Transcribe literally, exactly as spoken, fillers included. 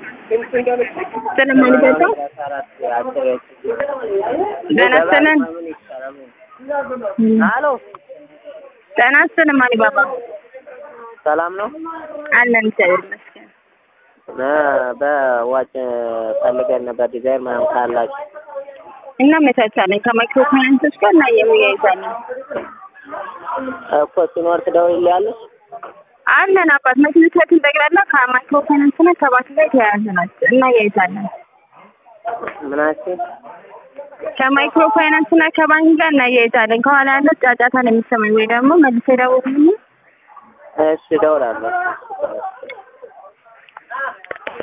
ሰለሞን ገታ ደናስተነን አሎ ደናስተነን ማሊ ባባ ሰላም ነው አለን እግዚአብሔር ይመስገን። በዋጭ ፈልገን ነበር ዲዛይን ምናምን ካላችሁ እና መታቻለኝ ከማይክሮ ፋይናንስ ጋር እና የሚያይዛለን እኮ ሲኖር ትደውይልኛለሽ? አለን አባት መኪናችን ጠቅላላ ከማይክሮ ፋይናንስ እና ከባንክ ጋር የተያያዘ ናት እና ያይዛለን። ምናችን ከማይክሮ ፋይናንስ እና ከባንክ ጋር እና ያይዛለን። ከኋላ ያለው ጫጫታ ነው የሚሰማኝ ወይ ደግሞ መልሰ ደውልልኝ። እሺ እደውላለሁ።